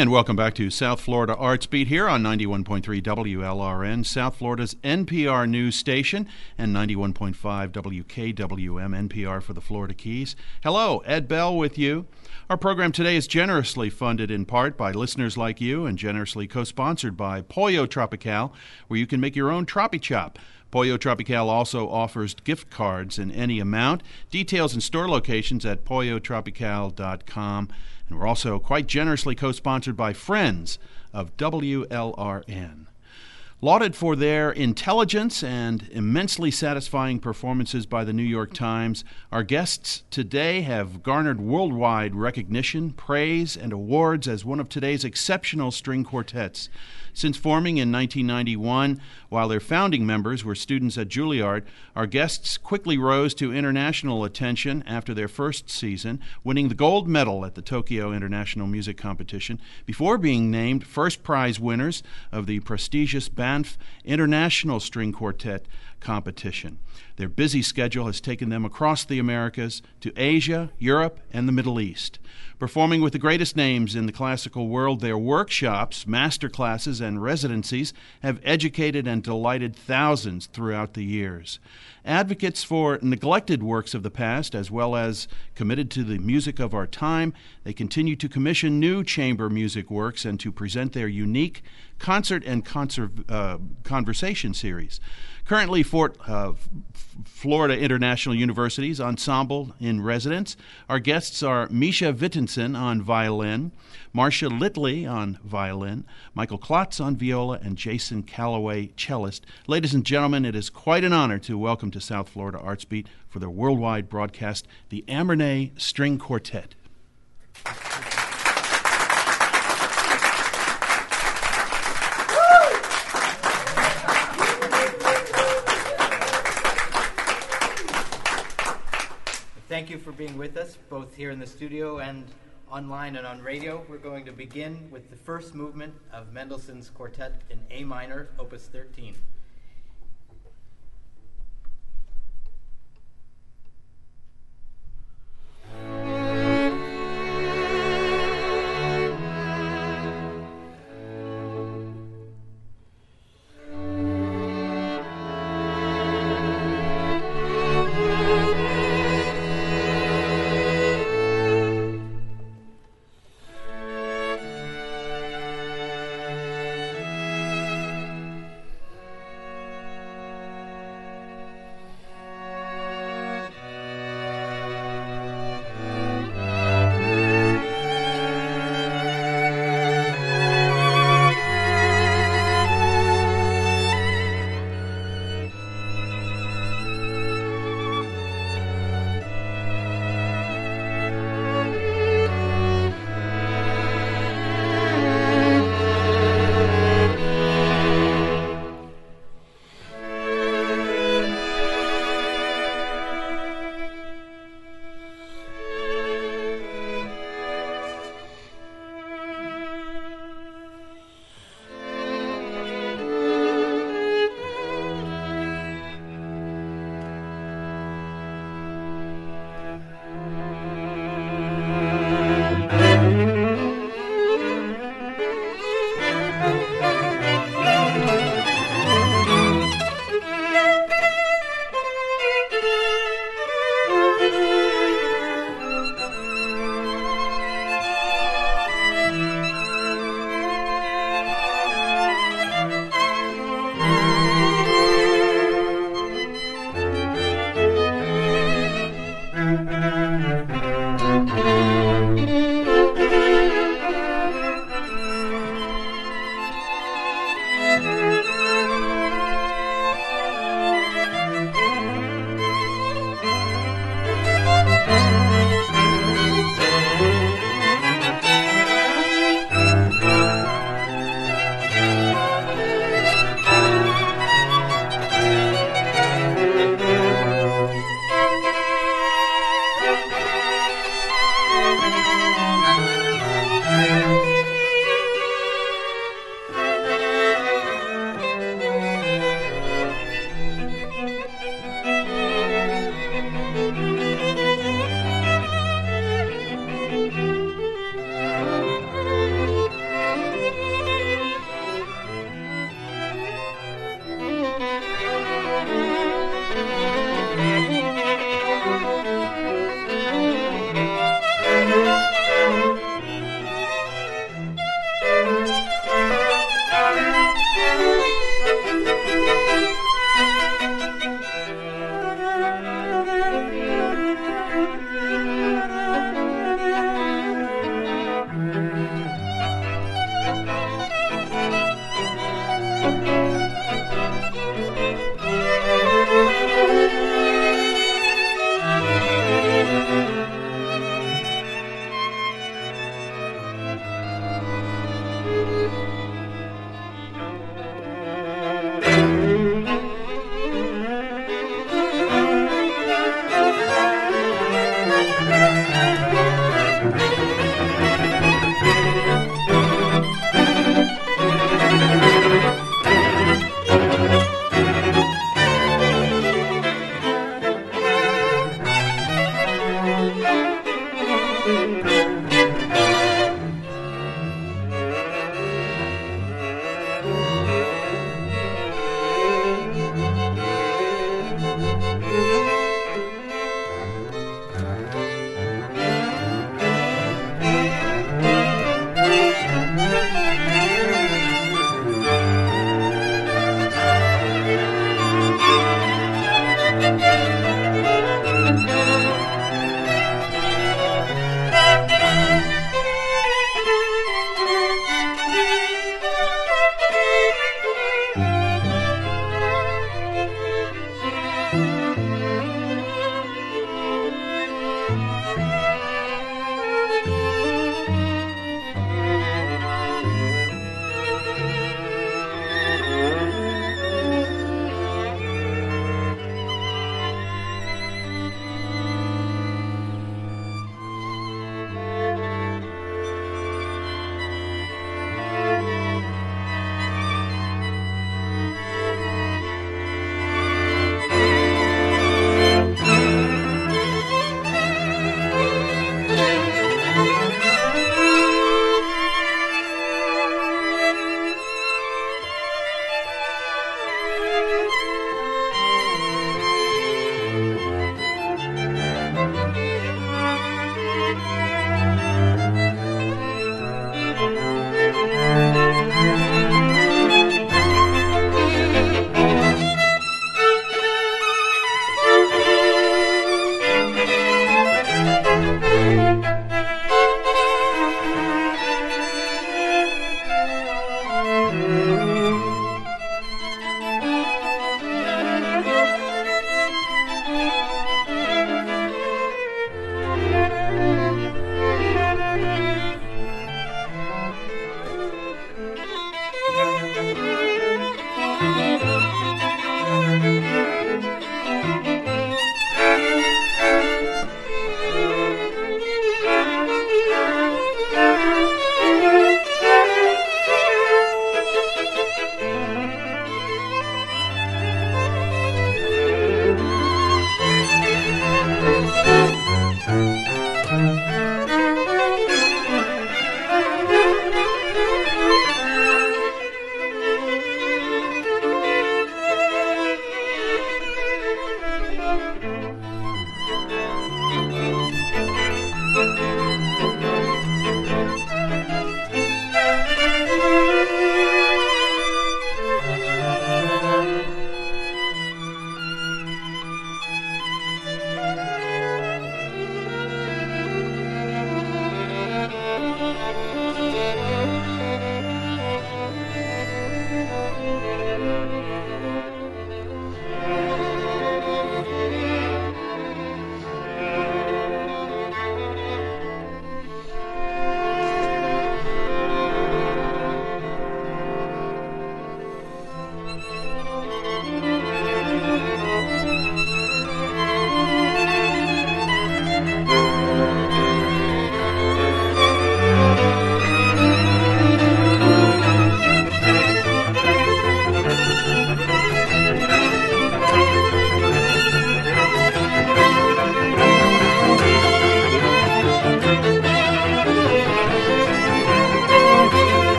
And welcome back to South Florida Arts Beat here on 91.3 WLRN, South Florida's NPR news station, and 91.5 WKWM, NPR for the Florida Keys. Hello, Ed Bell with you. Our program today is generously funded in part by listeners like you and generously co-sponsored by Pollo Tropical, where you can make your own Tropi-Chop. Pollo Tropical also offers gift cards in any amount. Details and store locations at pollotropical.com. And we're also quite generously co-sponsored by Friends of WLRN. Lauded for their intelligence and immensely satisfying performances by the New York Times, our guests today have garnered worldwide recognition, praise, and awards as one of today's exceptional string quartets. Since forming in 1991, while their founding members were students at Juilliard, our guests quickly rose to international attention after their first season, winning the gold medal at the Tokyo International Music Competition before being named first prize winners of the prestigious Banff International String Quartet competition. Their busy schedule has taken them across the Americas to Asia, Europe, and the Middle East. Performing with the greatest names in the classical world, their workshops, master classes, and residencies have educated and delighted thousands throughout the years. Advocates for neglected works of the past, as well as committed to the music of our time, they continue to commission new chamber music works and to present their unique concert and conversation series. Currently, Florida International University's Ensemble in Residence. Our guests are Misha Wittensen on violin, Marcia Litley on violin, Michael Klotz on viola, and Jason Calloway, cellist. Ladies and gentlemen, it is quite an honor to welcome to South Florida Arts Beat for their worldwide broadcast, the Amernay String Quartet. Thank you for being with us, both here in the studio and online and on radio. We're going to begin with the first movement of Mendelssohn's Quartet in A minor, Opus 13.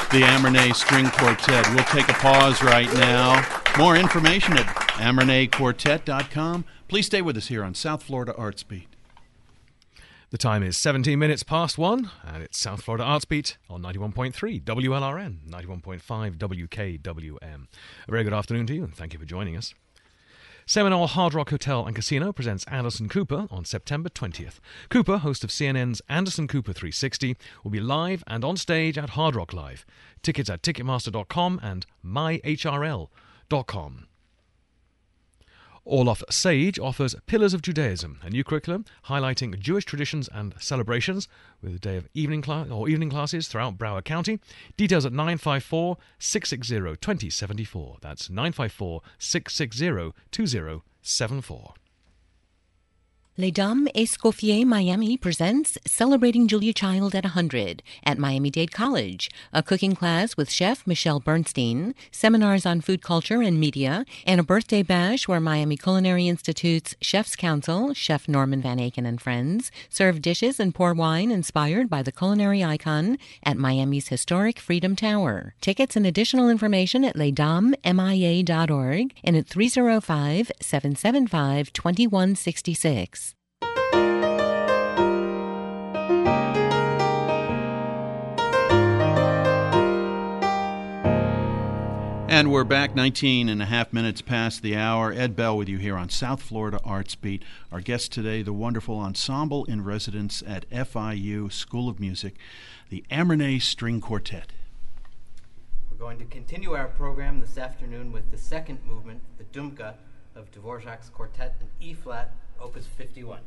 the Amernay String Quartet. We'll take a pause right now. More information at amernayquartet.com. Please stay with us here on South Florida Arts Beat. The time is 17 minutes past 1, and it's South Florida Arts Beat on 91.3 WLRN, 91.5 WKWM. A very good afternoon to you, and thank you for joining us. Seminole Hard Rock Hotel and Casino presents Anderson Cooper on September 20th. Cooper, host of CNN's Anderson Cooper 360, will be live and on stage at Hard Rock Live. Tickets at Ticketmaster.com and myhrl.com. Olaf Sage offers Pillars of Judaism, a new curriculum highlighting Jewish traditions and celebrations, with a day of evening classes throughout Broward County. Details at 954-660-2074. That's 954-660-2074. Les Dames Escoffier Miami presents Celebrating Julia Child at 100 at Miami-Dade College, a cooking class with Chef Michelle Bernstein, seminars on food culture and media, and a birthday bash where Miami Culinary Institute's Chef's Council, Chef Norman Van Aken and friends, serve dishes and pour wine inspired by the culinary icon at Miami's historic Freedom Tower. Tickets and additional information at lesdamesmia.org and at 305-775-2166. And we're back 19 and a half minutes past the hour. Ed Bell with you here on South Florida Arts Beat. Our guest today, the wonderful ensemble in residence at FIU School of Music, the Amernay String Quartet. We're going to continue our program this afternoon with the second movement, the Dumka, of Dvorak's Quartet in E-flat, Opus 51.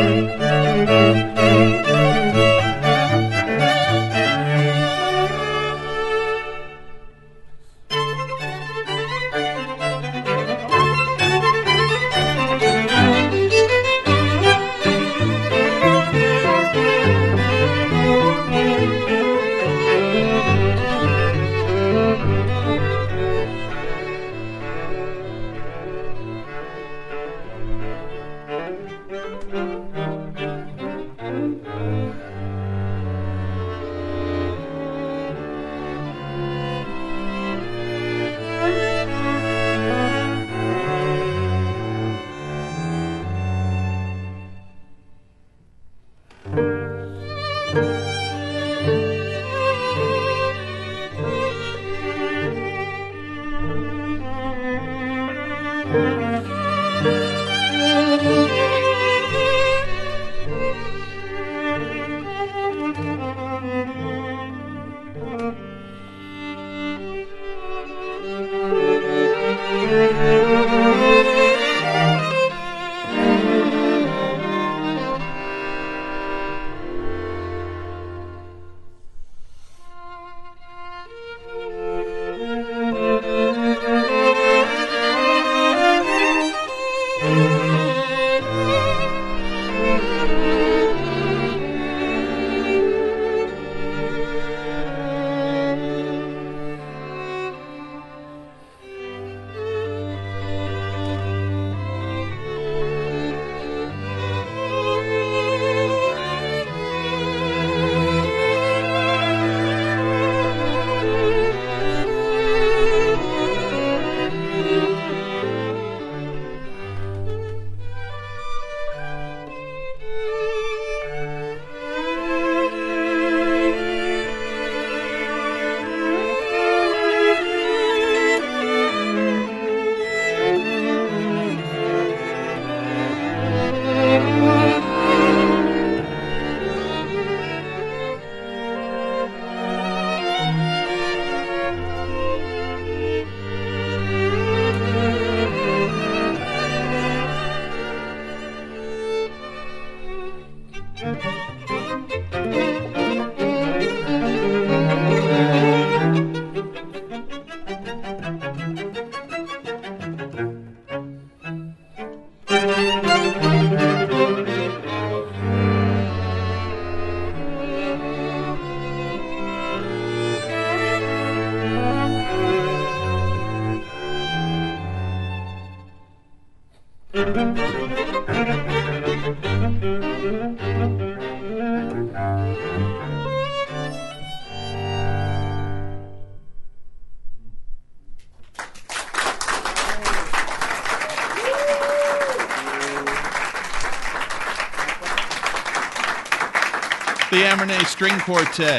The Amernay String Quartet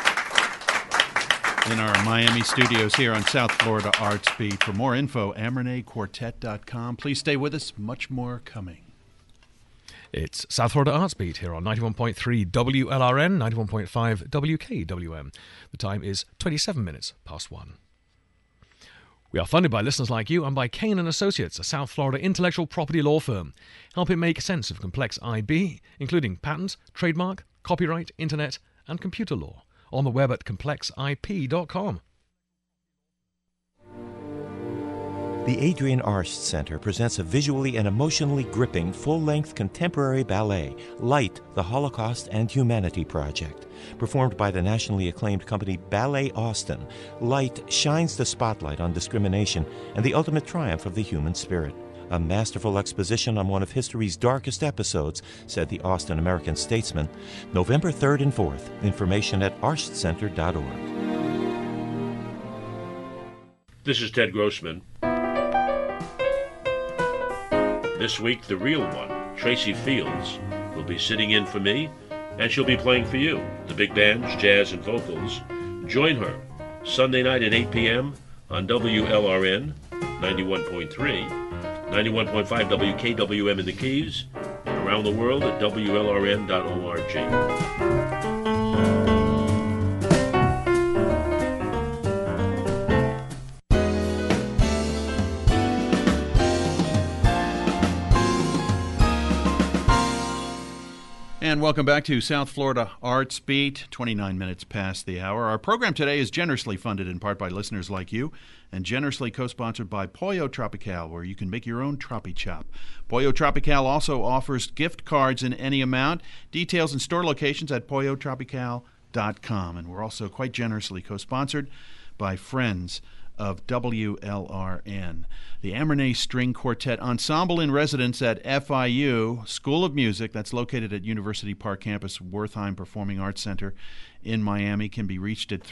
in our Miami studios here on South Florida Arts Beat. For more info, amernayquartet.com. Please stay with us. Much more coming. It's South Florida Arts Beat here on 91.3 WLRN, 91.5 WKWM. The time is 27 minutes past 1. We are funded by listeners like you and by Kane & Associates, a South Florida intellectual property law firm, helping make sense of complex IB, including patent, trademark, copyright, internet, and computer law. On the web at complexip.com. The Adrienne Arsht Center presents a visually and emotionally gripping full-length contemporary ballet, Light, the Holocaust and Humanity Project. Performed by the nationally acclaimed company Ballet Austin, Light shines the spotlight on discrimination and the ultimate triumph of the human spirit. A masterful exposition on one of history's darkest episodes, said the Austin American Statesman. November 3rd and 4th. Information at arshtcenter.org. This is Ted Grossman. This week, the real one, Tracy Fields, will be sitting in for me, and she'll be playing for you. The big bands, jazz, and vocals. Join her Sunday night at 8 p.m. on WLRN 91.3. 91.5 WKWM in the Keys, and around the world at WLRN.org. And welcome back to South Florida Arts Beat, 29 minutes past the hour. Our program today is generously funded in part by listeners like you and generously co-sponsored by Pollo Tropical, where you can make your own Tropi Chop. Pollo Tropical also offers gift cards in any amount. Details and store locations at pollotropical.com. And we're also quite generously co-sponsored by friends of WLRN. The Amernay String Quartet Ensemble in residence at FIU School of Music, that's located at University Park Campus, Wertheim Performing Arts Center in Miami, can be reached at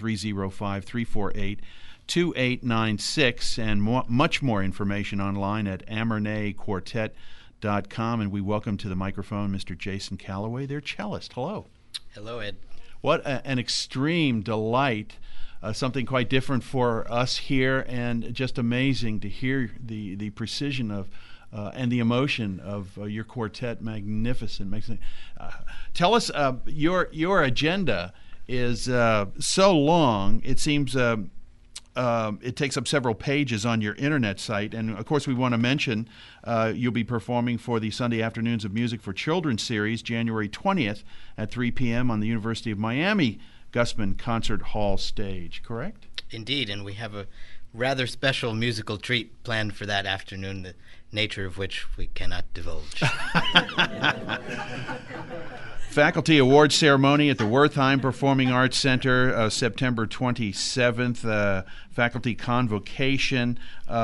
305-348-2896, and much more information online at amernayquartet.com. And we welcome to the microphone Mr. Jason Calloway, their cellist. Hello. Hello, Ed. What an extreme delight. Something quite different for us here, and just amazing to hear the precision of and the emotion of your quartet. Magnificent. Tell us, your agenda is so long. It seems it takes up several pages on your internet site, and of course we want to mention you'll be performing for the Sunday Afternoons of Music for Children series, January 20th at 3 p.m. on the University of Miami Gusman Concert Hall stage, correct? Indeed, and we have a rather special musical treat planned for that afternoon, the nature of which we cannot divulge. Faculty Awards Ceremony at the Wertheim Performing Arts Center, September 27th. Faculty Convocation.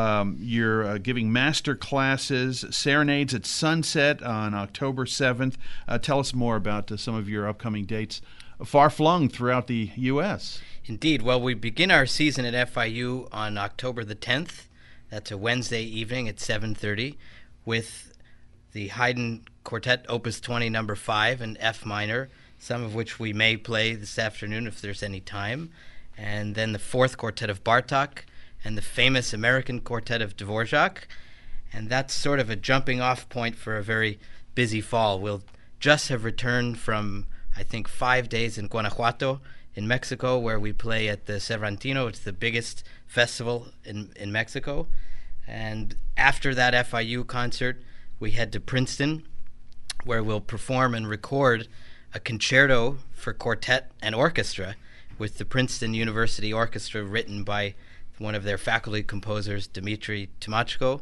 You're giving master classes, serenades at sunset on October 7th. Tell us more about some of your upcoming dates far-flung throughout the U.S. Indeed. Well, we begin our season at FIU on October the 10th. That's a Wednesday evening at 7:30 with the Haydn Quartet Opus 20 No. 5 in F minor, some of which we may play this afternoon if there's any time, and then the Fourth Quartet of Bartók and the famous American Quartet of Dvorak, and that's sort of a jumping-off point for a very busy fall. We'll just have returned from, I think, 5 days in Guanajuato in Mexico, where we play at the Cervantino. It's the biggest festival in Mexico. And after that FIU concert, we head to Princeton, where we'll perform and record a concerto for quartet and orchestra with the Princeton University Orchestra, written by one of their faculty composers, Dmitri Timachko.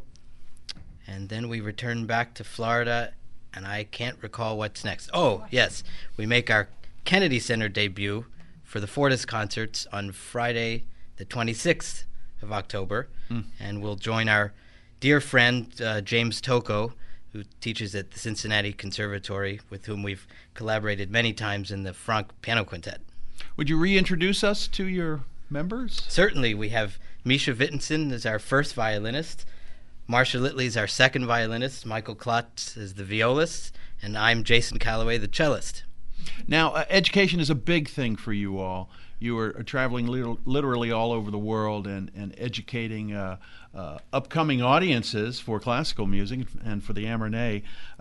And then we return back to Florida, and I can't recall what's next. Oh, yes, we make our Kennedy Center debut for the Fortis concerts on Friday, the 26th of October, and we'll join our dear friend James Tocco, who teaches at the Cincinnati Conservatory, with whom we've collaborated many times in the Franck Piano Quintet. Would you reintroduce us to your members? Certainly. We have Misha Wittensen as our first violinist, Marcia Litley is our second violinist, Michael Klotz is the violist, and I'm Jason Calloway, the cellist. Now, education is a big thing for you all. You are traveling literally all over the world and educating upcoming audiences for classical music and for the Amernay.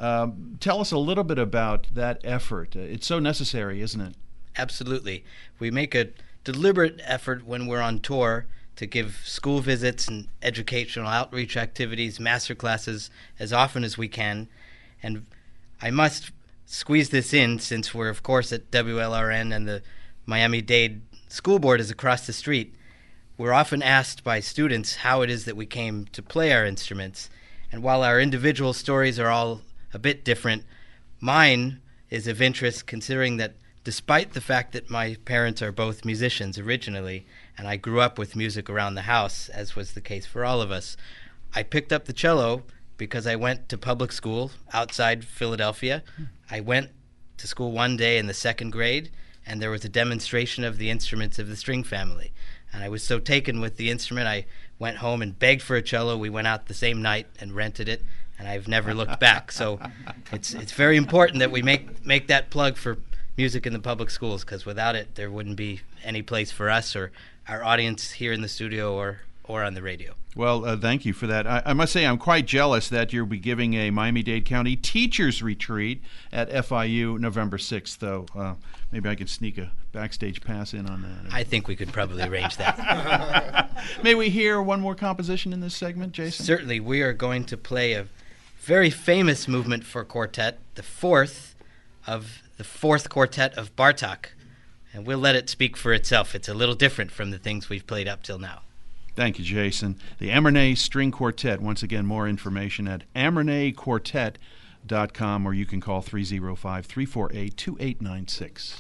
Tell us a little bit about that effort. It's so necessary, isn't it? Absolutely. We make a deliberate effort when we're on tour to give school visits and educational outreach activities, master classes, as often as we can. And I must squeeze this in, since we're, of course, at WLRN and the Miami-Dade School Board is across the street. We're often asked by students how it is that we came to play our instruments. And while our individual stories are all a bit different, mine is of interest, considering that despite the fact that my parents are both musicians originally, and I grew up with music around the house, as was the case for all of us, I picked up the cello because I went to public school outside Philadelphia. I went to school one day in the second grade, and there was a demonstration of the instruments of the string family. And I was so taken with the instrument, I went home and begged for a cello. We went out the same night and rented it, and I've never looked back. So it's very important that we make that plug for music in the public schools, because without it, there wouldn't be any place for us or our audience here in the studio or on the radio. Well, thank you for that. I must say I'm quite jealous that you'll be giving a Miami-Dade County Teachers Retreat at FIU November 6th, though. Maybe I could sneak a backstage pass in on that. I think we could probably arrange that. May we hear one more composition in this segment, Jason? Certainly. We are going to play a very famous movement for quartet, the fourth of the fourth quartet of Bartók. And we'll let it speak for itself. It's a little different from the things we've played up till now. Thank you, Jason. The Amernay String Quartet. Once again, more information at amernayquartet.com, or you can call 305-348-2896.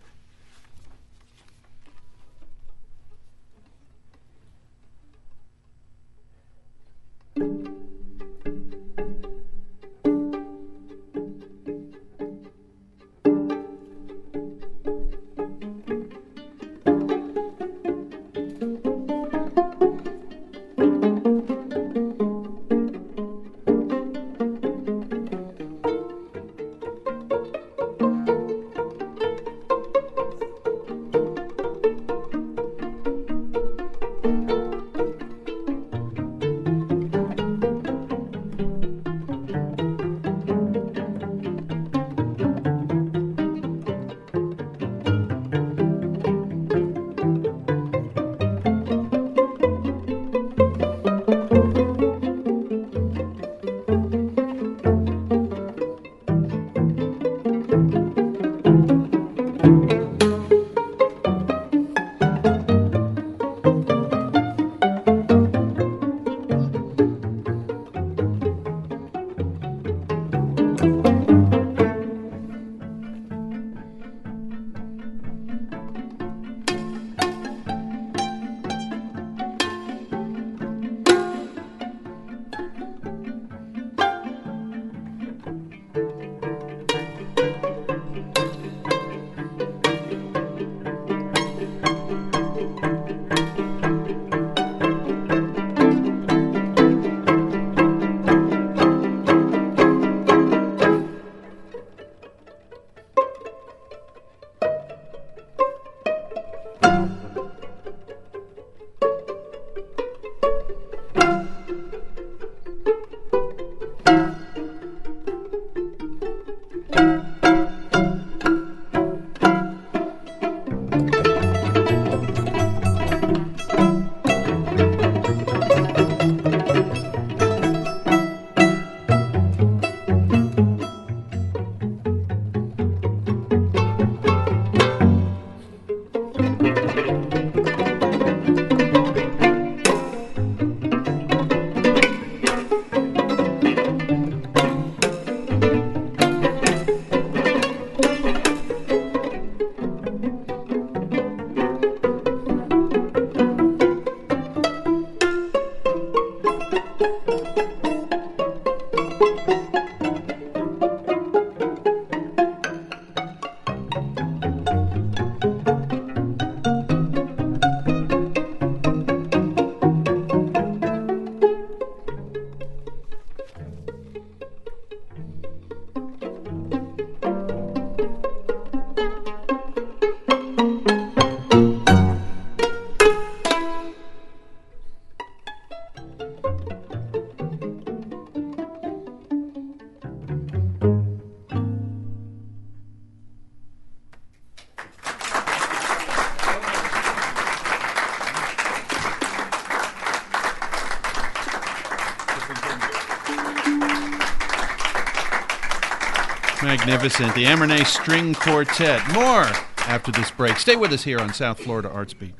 Magnificent. The Amernay String Quartet. More after this break. Stay with us here on South Florida Arts Beat.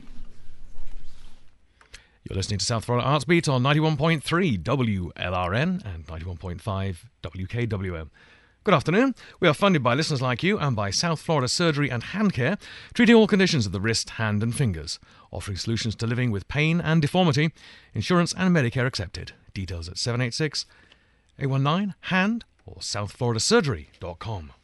You're listening to South Florida Arts Beat on 91.3 WLRN and 91.5 WKWM. Good afternoon. We are funded by listeners like you and by South Florida Surgery and Hand Care, treating all conditions of the wrist, hand and fingers, offering solutions to living with pain and deformity, insurance and Medicare accepted. Details at 786-819-HAND or southfloridasurgery.com.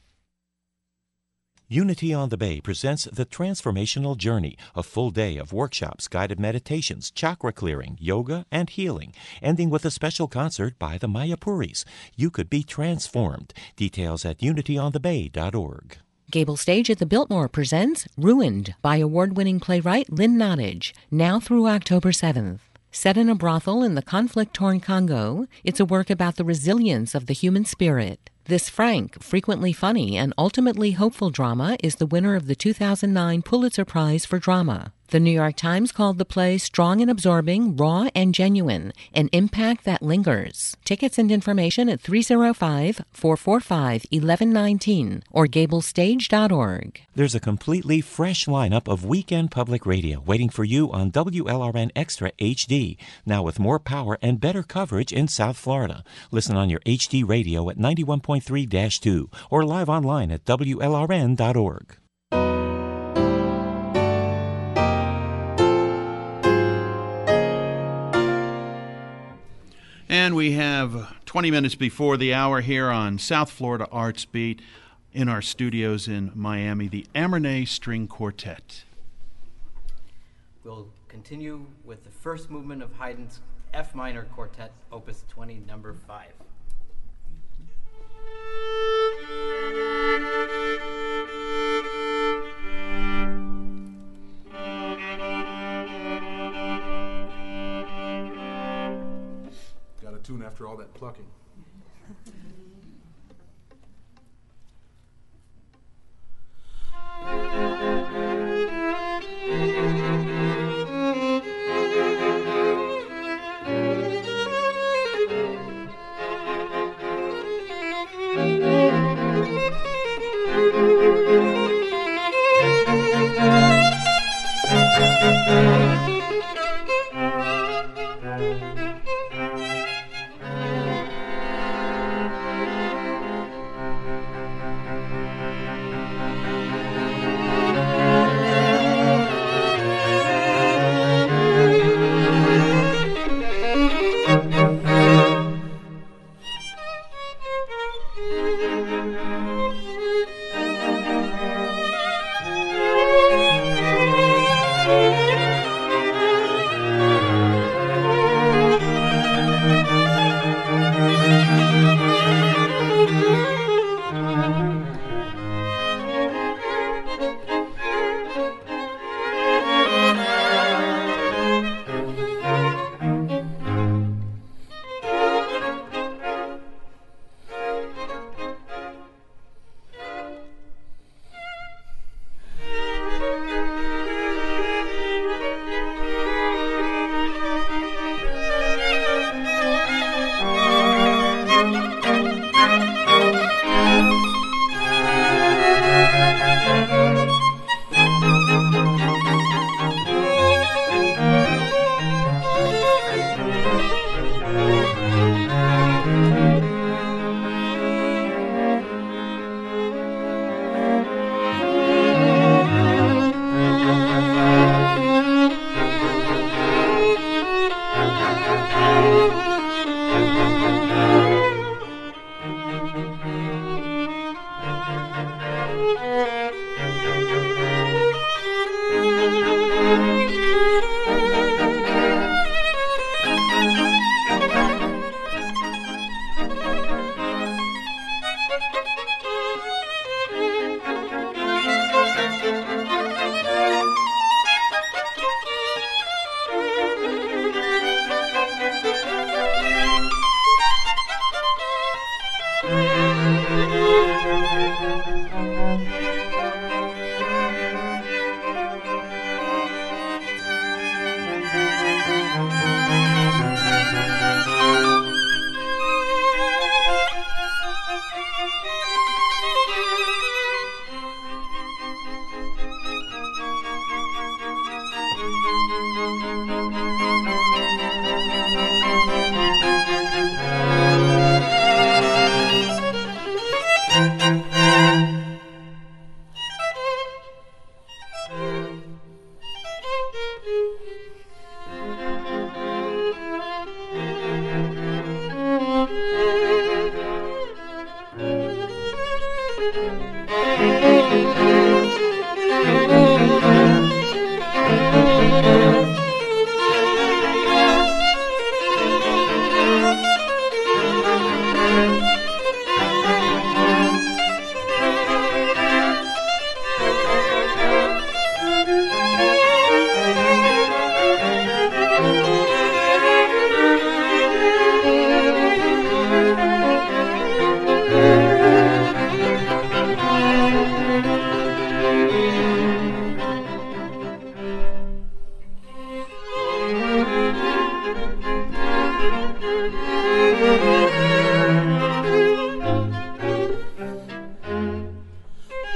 Unity on the Bay presents The Transformational Journey, a full day of workshops, guided meditations, chakra clearing, yoga, and healing, ending with a special concert by the Mayapuris. You could be transformed. Details at unityonthebay.org. Gable Stage at the Biltmore presents Ruined by award-winning playwright Lynn Nottage, now through October 7th. Set in a brothel in the conflict-torn Congo, it's a work about the resilience of the human spirit. This frank, frequently funny, and ultimately hopeful drama is the winner of the 2009 Pulitzer Prize for Drama. The New York Times called the play strong and absorbing, raw and genuine, an impact that lingers. Tickets and information at 305-445-1119 or gablestage.org. There's a completely fresh lineup of weekend public radio waiting for you on WLRN Extra HD, now with more power and better coverage in South Florida. Listen on your HD radio at 91.3-2 or live online at WLRN.org. And we have 20 minutes before the hour here on South Florida Arts Beat in our studios in Miami, the Amernay String Quartet. We'll continue with the first movement of Haydn's F minor quartet, opus 20, number 5. Tune after all that plucking.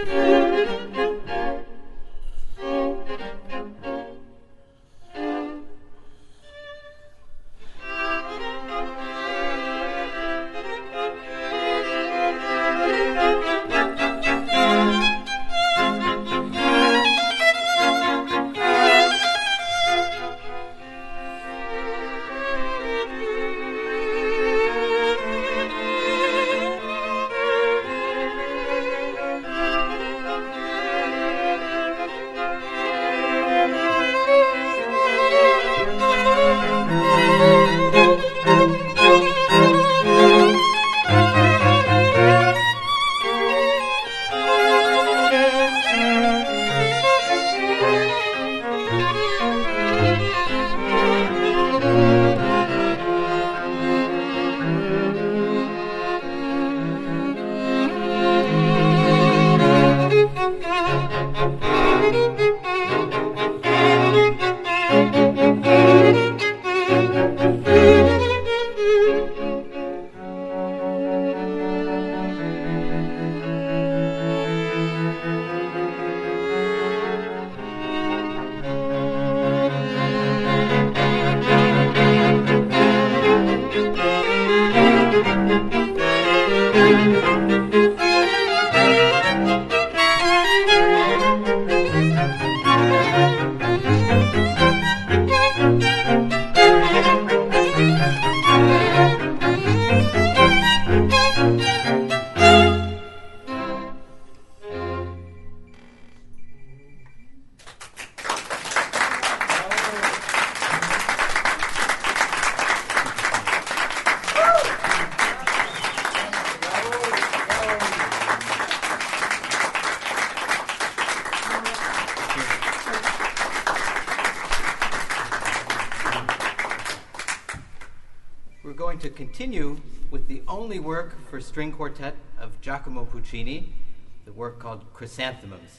We're going to continue with the only work for string quartet of Giacomo Puccini, the work called Chrysanthemums.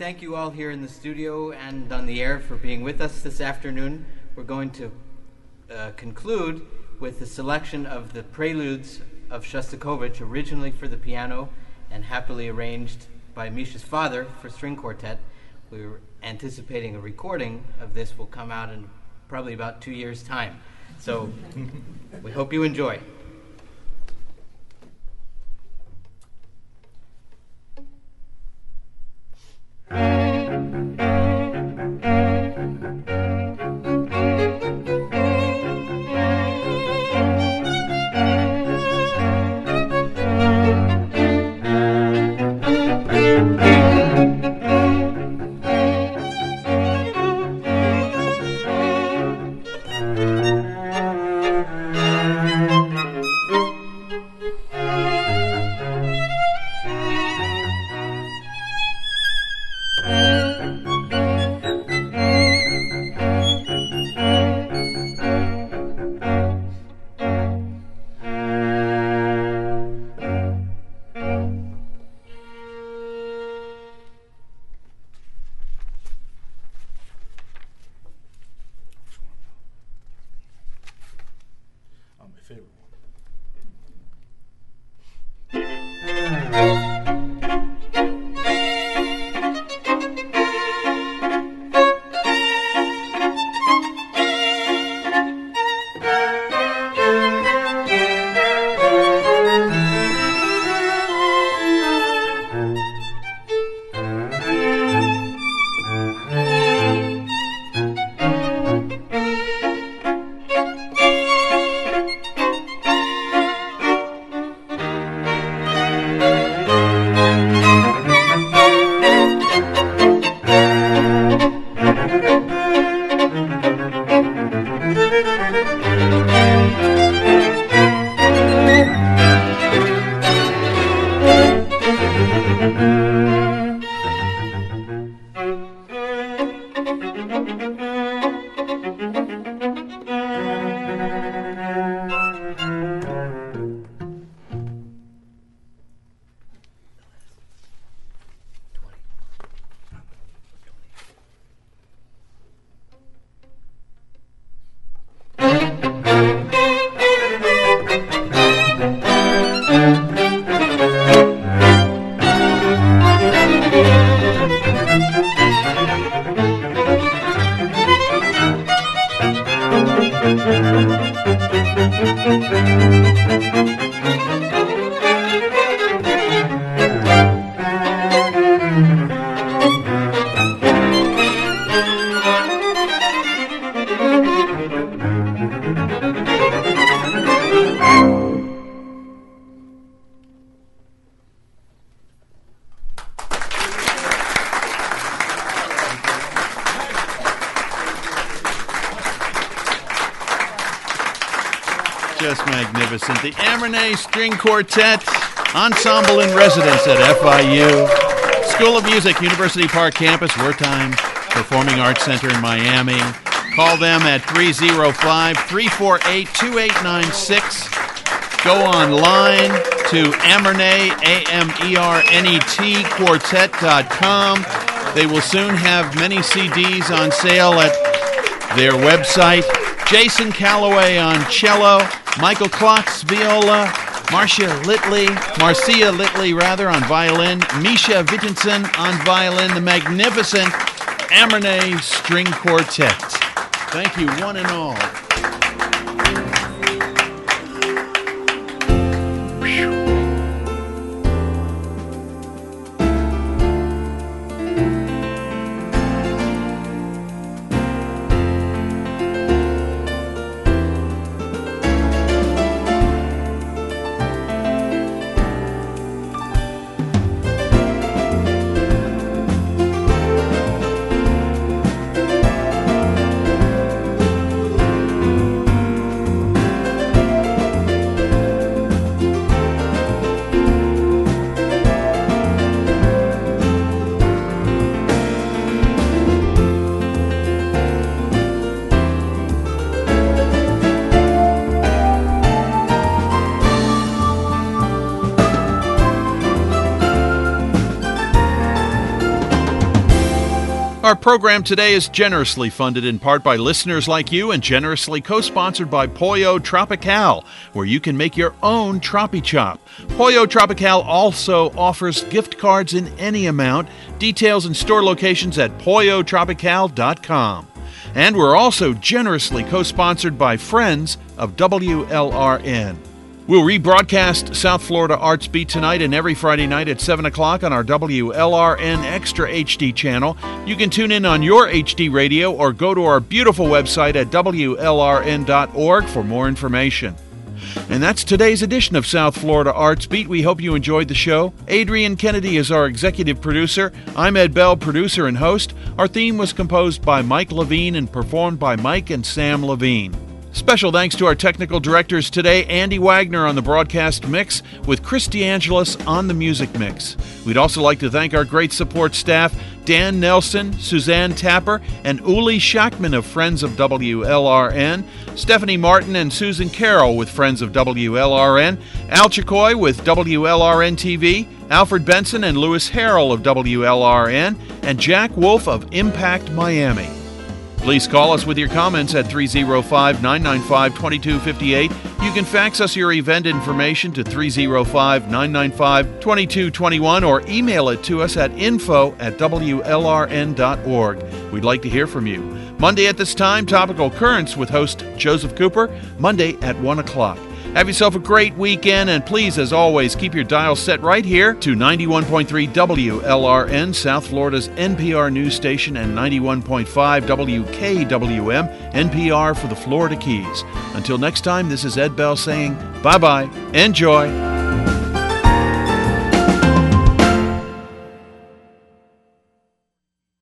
thank you all here in the studio and on the air for being with us this afternoon. We're going to conclude with the selection of the preludes of Shostakovich, originally for the piano and happily arranged by Misha's father for string quartet. We're anticipating a recording of this will come out in probably about 2 years' time. So we hope you enjoy. Just magnificent. The Amernay String Quartet, ensemble in residence at FIU. School of Music, University Park Campus, Wertheim Performing Arts Center in Miami. Call them at 305-348-2896. Go online to Amernay, AMERNET, quartet.com. They will soon have many CDs on sale at their website. Jason Calloway on cello, Michael Klotz viola, Marcia Litley on violin, Misha Wittenson on violin, the magnificent Amernay String Quartet. Thank you, one and all. Our program today is generously funded in part by listeners like you and generously co-sponsored by Pollo Tropical, where you can make your own Tropi Chop. Pollo Tropical also offers gift cards in any amount. Details and store locations at pollotropical.com. And we're also generously co-sponsored by Friends of WLRN. We'll rebroadcast South Florida Arts Beat tonight and every Friday night at 7 o'clock on our WLRN Extra HD channel. You can tune in on your HD radio or go to our beautiful website at WLRN.org for more information. And that's today's edition of South Florida Arts Beat. We hope you enjoyed the show. Adrian Kennedy is our executive producer. I'm Ed Bell, producer and host. Our theme was composed by Mike Levine and performed by Mike and Sam Levine. Special thanks to our technical directors today, Andy Wagner on the broadcast mix with Chris DeAngelis on the music mix. We'd also like to thank our great support staff, Dan Nelson, Suzanne Tapper, and Uli Schachman of Friends of WLRN, Stephanie Martin and Susan Carroll with Friends of WLRN, Al Chicoy with WLRN TV, Alfred Benson and Lewis Harrell of WLRN, and Jack Wolf of Impact Miami. Please call us with your comments at 305-995-2258. You can fax us your event information to 305-995-2221 or email it to us at info@WLRN.org. We'd like to hear from you. Monday at this time, Topical Currents with host Joseph Cooper, Monday at 1 o'clock. Have yourself a great weekend, and please, as always, keep your dial set right here to 91.3 WLRN, South Florida's NPR news station, and 91.5 WKWM, NPR for the Florida Keys. Until next time, this is Ed Bell saying bye-bye. Enjoy.